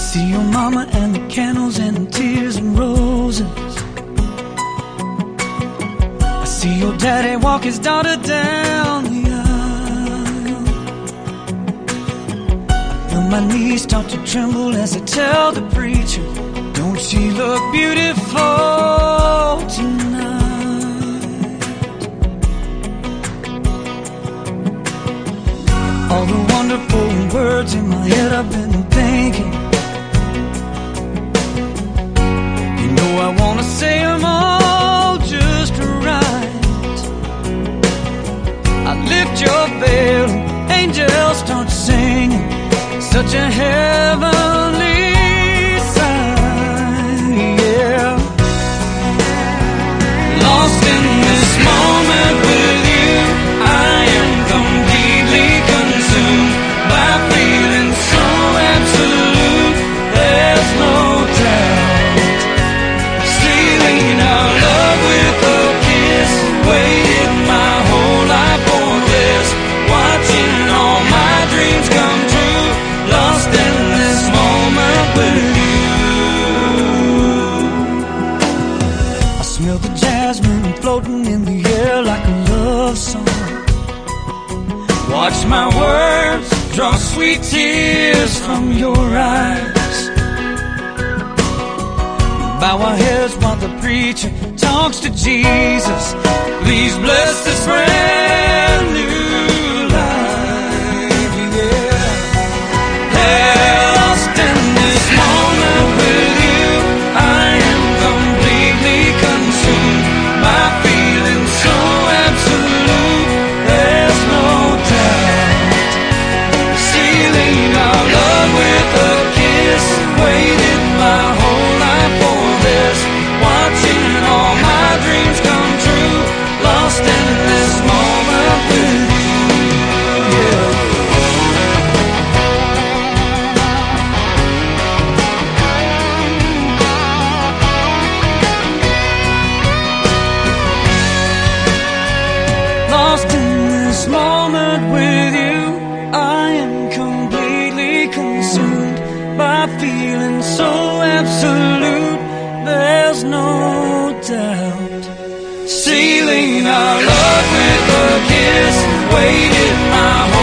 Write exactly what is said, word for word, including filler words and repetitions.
see your mama and the candles and the tears and roses. I see your daddy walk his daughter down the aisle. I feel my knees start to tremble as I tell the preacher, don't she look beautiful tonight? All the wonderful words in my head I've been thinking, you know I wanna say them all just right. I lift your veil, angels start singing, such a heavenly sign, yeah. Lost in this moment with you, I am completely consumed by feeling so absolute, there's no doubt. Sealing our love with a kiss, waited my whole life for this, watching all my dreams come true, lost in this moment with you. I smell the jasmine floating in the air like a love song. Watch my words draw sweet tears from your eyes. Bow our heads while the preacher talks to Jesus. Please bless this brand new life, yeah. Lost in this moment with you, I am completely consumed by feeling so absolute, there's no doubt. Sealing our love with a kiss, waited my whole life for this, watching all my dreams come true, lost in this moment with you, yeah. Lost in this moment with you, I am completely consumed by feeling so absolute, there's no doubt. Sealing our love with a kiss, waited my whole